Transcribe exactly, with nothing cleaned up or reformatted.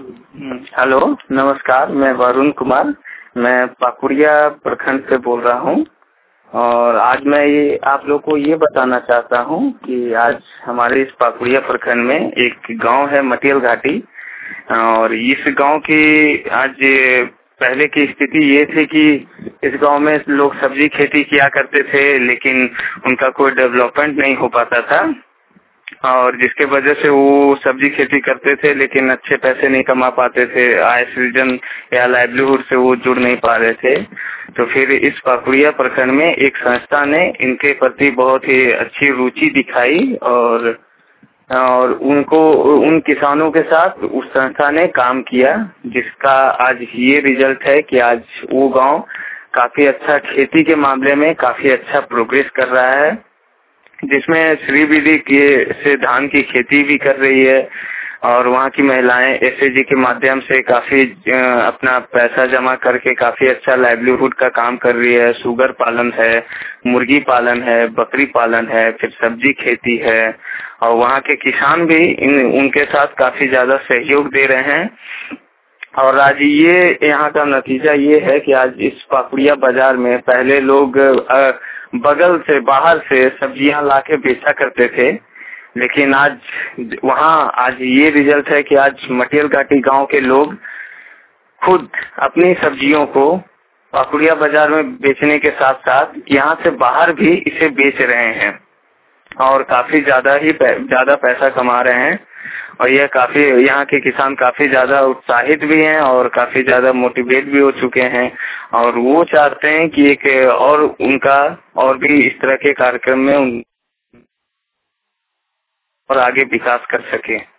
हम्म, hello, नमस्कार। मैं वरुण कुमार, मैं पाकुड़िया प्रखंड से बोल रहा हूँ और आज मैं ये आप लोग को ये बताना चाहता हूँ कि आज हमारे इस पाकुड़िया प्रखंड में एक गांव है मटियल घाटी और इस गांव की आज पहले की स्थिति ये थी कि इस गांव में लोग सब्जी खेती किया करते थे, लेकिन उनका कोई डेवलपमेंट नहीं हो पाता था और जिसके वजह से वो सब्जी खेती करते थे लेकिन अच्छे पैसे नहीं कमा पाते थे, आय सृजन या लाइवलीहुड से वो जुड़ नहीं पा रहे थे। तो फिर इस पाकुड़िया प्रखंड में एक संस्था ने इनके प्रति बहुत ही अच्छी रुचि दिखाई और और उनको उन किसानों के साथ उस संस्था ने काम किया, जिसका आज ये रिजल्ट है कि आज वो गांव काफी अच्छा खेती के मामले में काफी अच्छा प्रोग्रेस कर रहा है, जिसमें श्री विधि के से धान की खेती भी कर रही है और वहाँ की महिलाएं एसएचजी के माध्यम से काफी अपना पैसा जमा करके काफी अच्छा लाइवलीहुड का काम कर रही है। शुगर पालन है, मुर्गी पालन है, बकरी पालन है, फिर सब्जी खेती है और वहाँ के किसान भी इन उनके साथ काफी ज्यादा सहयोग दे रहे हैं। और आज ये यहाँ का नतीजा ये है कि आज इस पाकुड़िया बाजार में पहले लोग बगल से बाहर से सब्जियां लाके बेचा करते थे, लेकिन आज वहाँ आज ये रिजल्ट है कि आज मटियल घाटी गांव के लोग खुद अपनी सब्जियों को पाकुड़िया बाजार में बेचने के साथ साथ यहाँ से बाहर भी इसे बेच रहे हैं और काफी ज्यादा ही ज्यादा पैसा कमा रहे हैं और यह काफी यहाँ के किसान काफी ज्यादा उत्साहित भी हैं और काफी ज्यादा मोटिवेट भी हो चुके हैं और वो चाहते हैं कि एक और उनका और भी इस तरह के कार्यक्रम में उन और आगे विकास कर सके।